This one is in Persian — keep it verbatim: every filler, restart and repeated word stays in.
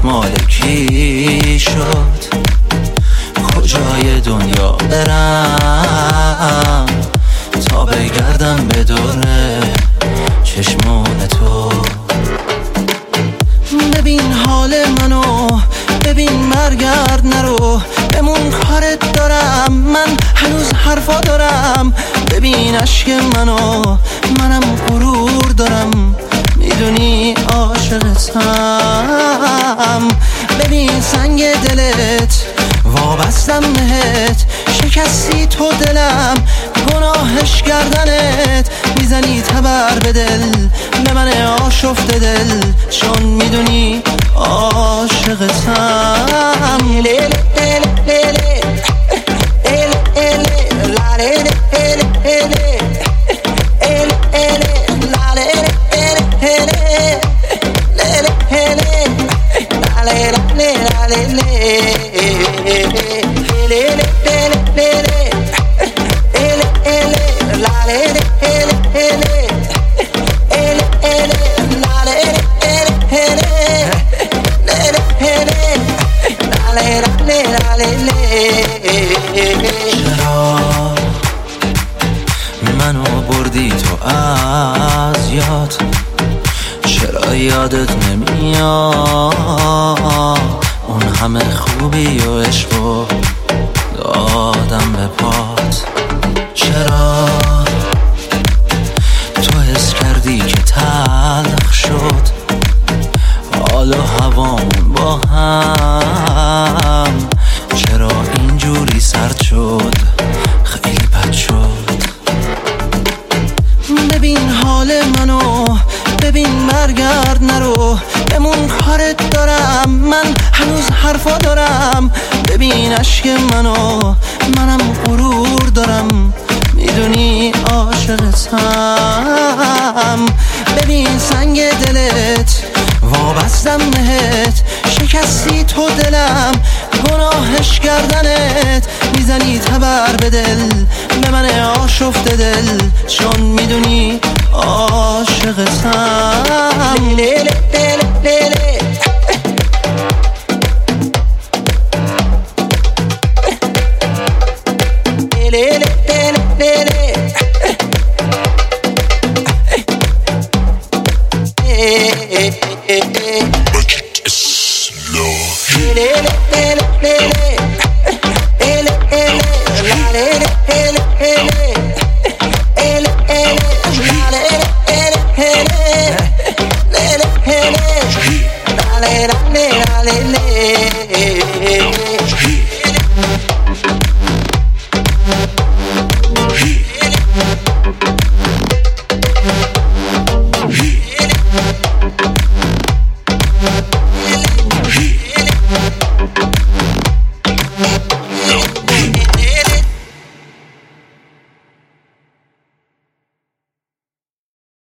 مال کی شد؟ کجای دنیا برم تا بگردم به دوره چشمون تو؟ ببین حال منو، ببین برگرد نرو، بمون کارت دارم، من هنوز حرفا دارم. ببین عشق منو، منم غرور دارم، میدونی عاشقتم. ببین سنگ دلت وابستم بهت، شکستی تو دلم، گناهش گردنت، میزنی تبر به دل، به من آشفته دل، چون میدونی عاشقتم. چرا منو بردی تو از یاد؟ چرا یادت نمیاد اون همه خوبی و عشق و دادم به پات؟ چرا تو حس کردی که تلخ شد حال و هوامون با هم؟ چرا اینجوری سرد شد، خیلی بد شد؟ ببین حال منو، ببین برگرد نرو، بمون کارت دارم، من هنوز حرفا دارم. ببین عشق منو، منم غرور دارم، میدونی عاشقتم. ببین سنگ دلت وابستم بهت، شکستی تو دلم، گناهش گردنت، میزنی تبر به دل، به من آشفته دل، چون میدونی عاشقتم. لیلی لیلی لیلی لیلی لیلی Lale, lale, lale, lale.